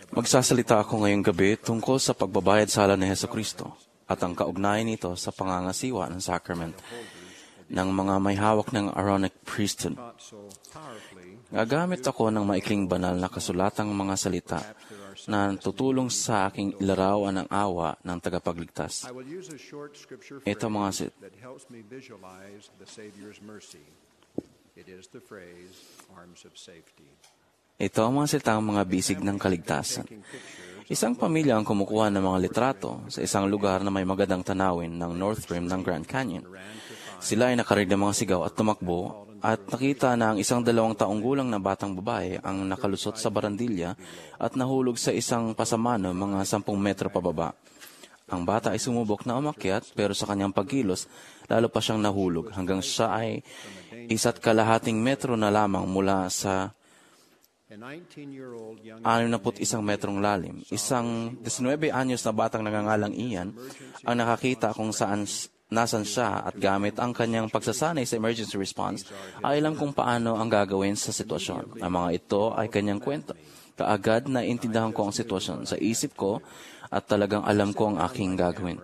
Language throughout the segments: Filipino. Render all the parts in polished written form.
Magsasalita ako ngayong gabi tungkol sa pagbabayad sala ni Hesukristo at ang kaugnayan nito sa pangangasiwa ng sacrament ng mga may hawak ng Aaronic priesthood. Gagamit ako ng maikling banal na kasulatang mga salita na tutulong sa aking ilarawan ng awa ng tagapagligtas. Ito mga Ito ang mga salitang mga bisig ng kaligtasan. Isang pamilya ang kumukuha ng mga litrato sa isang lugar na may magandang tanawin ng North Rim ng Grand Canyon. Sila ay nakarinig ng mga sigaw at tumakbo at nakita na ang isang 2 taong gulang na batang babae ang nakalusot sa barandilya at nahulog sa isang pasamano mga 10 metro pababa. Ang bata ay sumubok na umakyat pero sa kanyang pagkilos, lalo pa siyang nahulog hanggang siya ay 1.5 metro na lamang mula sa 61 metrong lalim. Isang 19 anyos na batang nangangalang Ian ang nakakita kung nasan siya at gamit ang kanyang pagsasanay sa emergency response ay alam kung paano ang gagawin sa sitwasyon. Ang mga ito ay kanyang kwento. Kaagad na intindahan ko ang sitwasyon sa isip ko at talagang alam ko ang aking gagawin.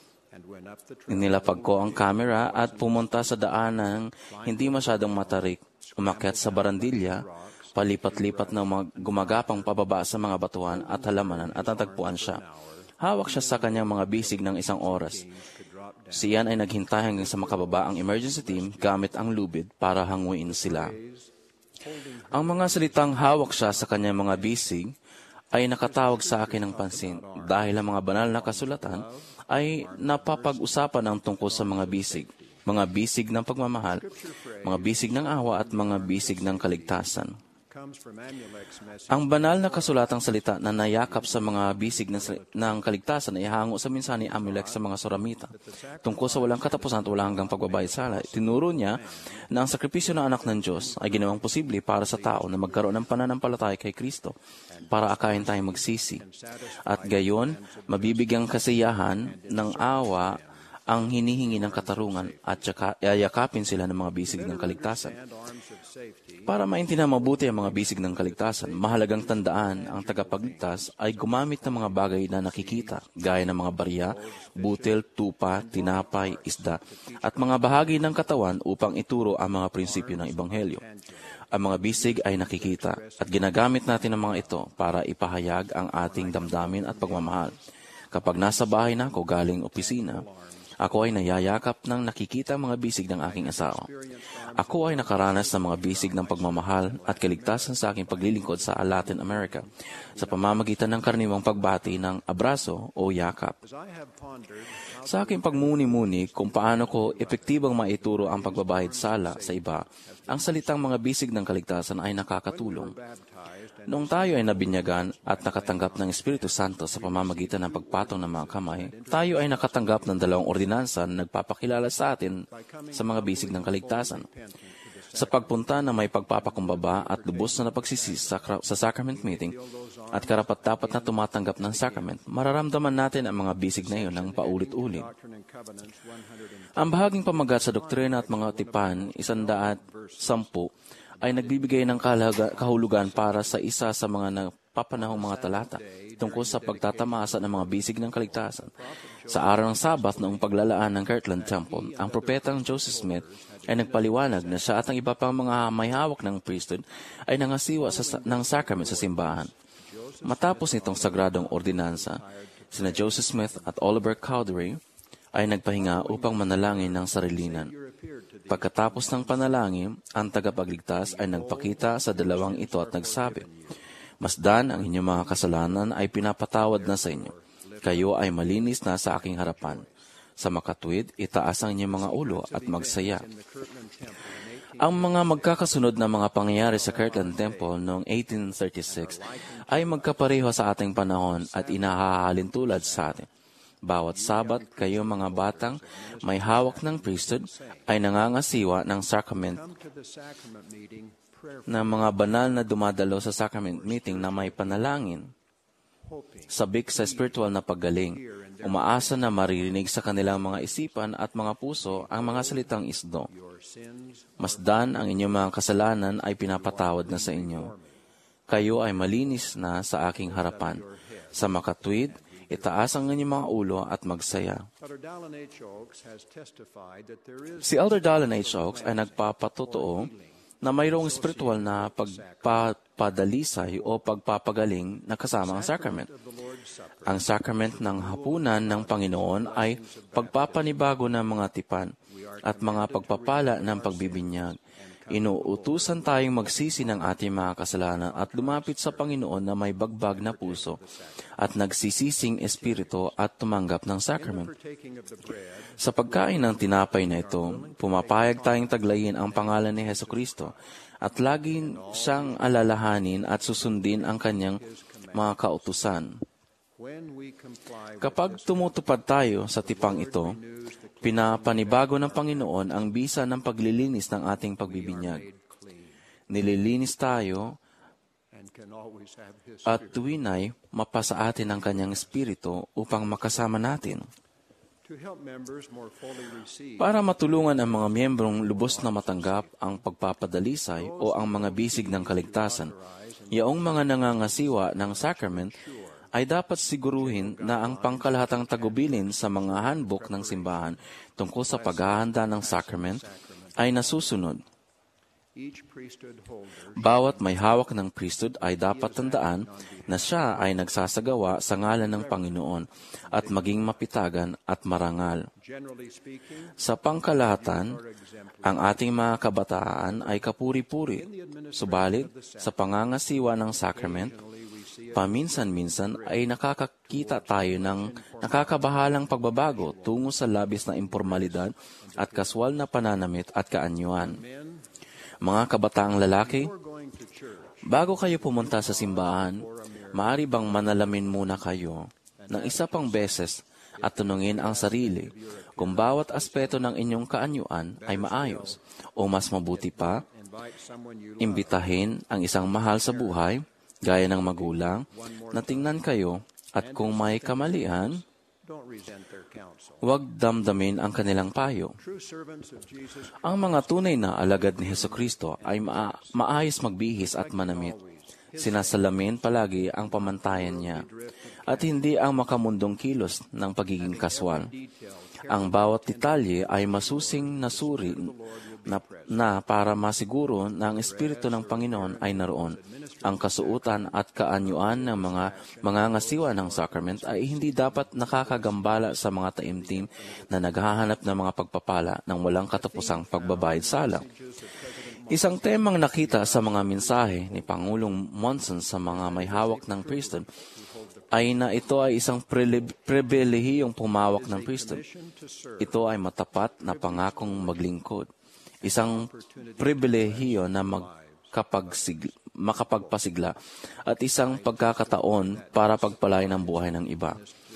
Inilapag ko ang camera at pumunta sa daanang hindi masyadong matarik. Umakyat sa barandilya, palipat-lipat na gumagapang pababa sa mga batuhan at halamanan at natagpuan siya. Hawak siya sa kanyang mga bisig ng 1 oras. Si Ian ay naghintay hanggang sa makababa ang emergency team gamit ang lubid para hanguin sila. Ang mga salitang hawak siya sa kanyang mga bisig ay nakatawag sa akin ng pansin dahil ang mga banal na kasulatan ay napapag-usapan ng tungkol sa mga bisig ng pagmamahal, mga bisig ng awa at mga bisig ng kaligtasan. Ang banal na kasulatang salita na nayakap sa mga bisig ng kaligtasan ay hango sa minsan ni Amulek sa mga Soramita. Tungkol sa walang katapusan at walang hanggang pagbabayad sala, tinuro niya na ang sakripisyo ng anak ng Diyos ay ginawang posible para sa tao na magkaroon ng pananampalataya kay Kristo para akayin tayong magsisi. At gayon, mabibigyang kasiyahan ng awa ang hinihingi ng katarungan at yayakapin sila ng mga bisig ng kaligtasan. Para maintindihan mabuti ang mga bisig ng kaligtasan, mahalagang tandaan ang tagapagligtas ay gumamit ng mga bagay na nakikita, gaya ng mga barya, butil, tupa, tinapay, isda, at mga bahagi ng katawan upang ituro ang mga prinsipyo ng Ebanghelyo. Ang mga bisig ay nakikita at ginagamit natin ang mga ito para ipahayag ang ating damdamin at pagmamahal. Kapag nasa bahay na ako galing opisina, ako ay nayayakap ng nakikita mga bisig ng aking asawa. Ako ay nakaranas ng mga bisig ng pagmamahal at kaligtasan sa aking paglilingkod sa Latin America sa pamamagitan ng karaniwang pagbati ng abraso o yakap. Sa aking pagmuni-muni kung paano ko epektibang maituro ang pagbabayad sala sa iba, ang salitang mga bisig ng kaligtasan ay nakakatulong. Noong tayo ay nabinyagan at nakatanggap ng Espiritu Santo sa pamamagitan ng pagpatong ng mga kamay, tayo ay nakatanggap ng 2 ordinansa na nagpapakilala sa atin sa mga bisig ng kaligtasan. Sa pagpunta na may pagpapakumbaba at lubos na napagsisi sa sacrament meeting at karapat-dapat na tumatanggap ng sacrament, mararamdaman natin ang mga bisig na iyon ng paulit-ulit. Ang bahaging pamagat sa doktrina at mga tipan, 110, ay nagbibigay ng kahulugan para sa isa sa mga napapanahong mga talata tungkol sa pagtatamasa ng mga bisig ng kaligtasan. Sa araw ng Sabat noong paglalaan ng Kirtland Temple, ang propetang Joseph Smith ay nagpaliwanag na siya at ang iba pang mga may hawak ng priesthood ay nangasiwa ng sacrament sa simbahan. Matapos nitong sagradong ordinansa, sina Joseph Smith at Oliver Cowdery ay nagpahinga upang manalangin ng sarilinan. Pagkatapos ng panalangin, ang tagapagligtas ay nagpakita sa 2 ito at nagsabi, "Masdan, ang inyong mga kasalanan ay pinapatawad na sa inyo. Kayo ay malinis na sa aking harapan. Sa makatuwid, itaas ang inyong mga ulo at magsaya." Ang mga magkakasunod na mga pangyayari sa Kirtland Temple noong 1836 ay magkapareho sa ating panahon at inahahalin tulad sa atin. Bawat Sabat, kayo mga batang may hawak ng priesthood ay nangangasiwa ng sacrament na mga banal na dumadalo sa sacrament meeting na may panalangin, sabik sa spiritual na paggaling, umaasa na maririnig sa kanilang mga isipan at mga puso ang mga salitang isdo. Masdan, ang inyong mga kasalanan ay pinapatawad na sa inyo. kayo ay malinis na sa aking harapan. Sa makatwid, itaas ang inyong mga ulo at magsaya. Si Elder Dallin H. Oaks ay nagpapatotoo na mayroong spiritual na pagpapadalisay o pagpapagaling na kasama ang sacrament. Ang sacrament ng hapunan ng Panginoon ay pagpapanibago ng mga tipan at mga pagpapala ng pagbibinyag. Inuutusan tayong magsisi ng ating mga kasalanan at lumapit sa Panginoon na may bagbag na puso at nagsisising espiritu at tumanggap ng sacrament. Sa pagkain ng tinapay na ito, pumapayag tayong taglayin ang pangalan ni Hesukristo at laging siyang alalahanin at susundin ang kanyang mga kautusan. Kapag tumutupad tayo sa tipang ito, pinapanibago ng Panginoon ang bisa ng paglilinis ng ating pagbibinyag. Nililinis tayo at tuwinay mapasa atin ang kanyang espiritu upang makasama natin. Para matulungan ang mga miyembrong lubos na matanggap ang pagpapadalisay o ang mga bisig ng kaligtasan, yaong mga nangangasiwa ng sacrament ay dapat siguruhin na ang pangkalahatang tagubilin sa mga handbook ng simbahan tungkol sa paghahanda ng sacrament ay nasusunod. Bawat may hawak ng priesthood ay dapat tandaan na siya ay nagsasagawa sa ngalan ng Panginoon at maging mapitagan at marangal. Sa pangkalahatan, ang ating mga kabataan ay kapuri-puri, subalit sa pangangasiwa ng sacrament, paminsan-minsan ay nakakakita tayo ng nakakabahalang pagbabago tungo sa labis na impormalidad at kaswal na pananamit at kaanyuan. Mga kabataang lalaki, bago kayo pumunta sa simbahan, maaari bang manalamin muna kayo ng isa pang beses at tanungin ang sarili kung bawat aspeto ng inyong kaanyuan ay maayos o mas mabuti pa, imbitahin ang isang mahal sa buhay gaya ng magulang, na tingnan kayo at kung may kamalian, huwag damdamin ang kanilang payo. Ang mga tunay na alagad ni Hesukristo ay maayos magbihis at manamit. Sinasalamin palagi ang pamantayan niya at hindi ang makamundong kilos ng pagiging kaswal. Ang bawat detalye ay masusing nasuri na para masiguro na ang Espiritu ng Panginoon ay naroon. Ang kasuutan at kaanyuan ng mga mangangasiwa ng sacrament ay hindi dapat nakakagambala sa mga taimtim na naghahanap ng mga pagpapala ng walang katapusang pagbabayad sala. Isang temang nakita sa mga mensahe ni Pangulong Monson sa mga may hawak ng priesthood ay na ito ay isang pribilehiyong pumawak ng priesthood. Ito ay matapat na pangakong maglingkod. Isang pribilehiyo na makapagpasigla at isang pagkakataon para pagpalain ang buhay ng iba.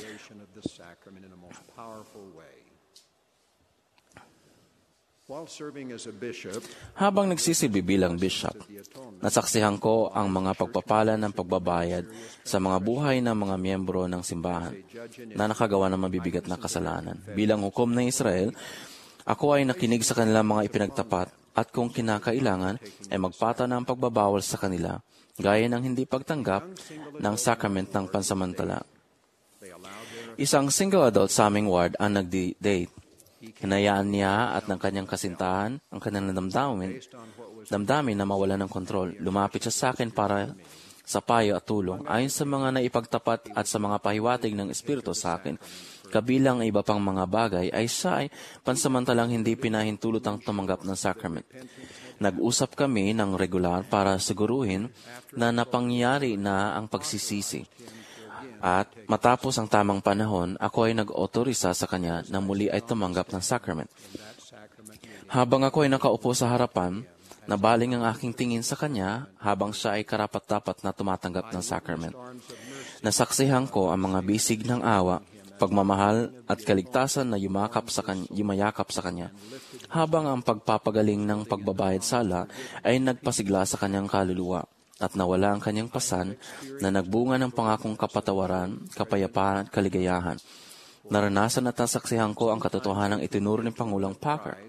Habang nagsisilbi bilang bishop, nasaksihan ko ang mga pagpapala ng pagbabayad sa mga buhay ng mga miyembro ng simbahan na nakagawa ng mabibigat na kasalanan. Bilang hukom ng Israel, ako ay nakinig sa kanilang mga ipinagtapat at kung kinakailangan ay magpata ng pagbabawal sa kanila, gaya ng hindi pagtanggap ng sacrament ng pansamantala. Isang single adult sa aming ward ang nag-date. Hinayaan niya at ng kanyang kasintahan ang kanyang damdamin na mawala ng kontrol. Lumapit siya sa akin para sa payo at tulong. Ayon sa mga naipagtapat at sa mga pahiwatig ng Espiritu sa akin, kabilang iba pang mga bagay, ay siya ay pansamantalang hindi pinahintulot ang tumanggap ng sacrament. Nag-usap kami ng regular para siguruhin na napangyari na ang pagsisisi. At matapos ang tamang panahon, ako ay nag-otorisa sa kanya na muli ay tumanggap ng sacrament. Habang ako ay nakaupo sa harapan, nabaling ang aking tingin sa kanya habang siya ay karapat-dapat na tumatanggap ng sacrament. Nasaksihan ko ang mga bisig ng awa, pagmamahal at kaligtasan na yumayakap sa kanya, habang ang pagpapagaling ng pagbabayad sala ay nagpasigla sa kanyang kaluluwa at nawala ang kanyang pasan na nagbunga ng pangakong kapatawaran, kapayapaan at kaligayahan. Naranasan at nasaksihan ko ang katotohanang itinuro ni Pangulong Packer.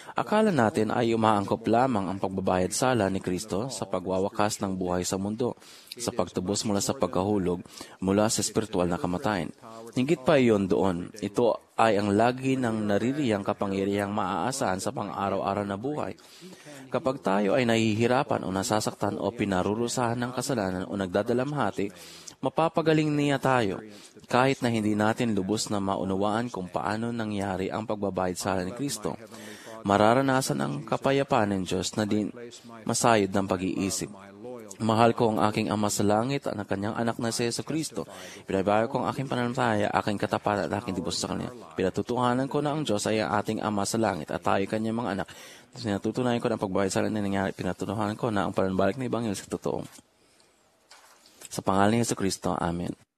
Akala natin ay umaangkop lamang ang pagbabayad sala ni Kristo sa pagwawakas ng buhay sa mundo, sa pagtubos mula sa pagkahulog, mula sa espiritual na kamatayan. Higit pa iyon doon, ito ay ang lagi ng naririyang kapangyarihang maaasahan sa pang-araw-araw na buhay. Kapag tayo ay nahihirapan o nasasaktan o pinarurusahan ng kasalanan o nagdadalamhati, mapapagaling niya tayo, kahit na hindi natin lubos na maunawaan kung paano nangyari ang pagbabayad sala ni Kristo. Mararanasan ang kapayapaan ng Diyos na din masayod ng pag-iisip. Mahal ko ang aking Ama sa langit at ang kanyang anak na si Yesu Kristo. Pinabayo ko ang aking pananampalataya, aking katapatan at aking dibos sa Kanya. Pinatutuhanan ko na ang Diyos ay ang ating Ama sa langit at tayo kanyang mga anak. Pinatutunayan ko na ang pagbayad sala na nangyari. Pinatutuhanan ko na ang pananabalik na Ebanghelyo sa totoo. Sa pangalan ni Yesu Kristo, Amen.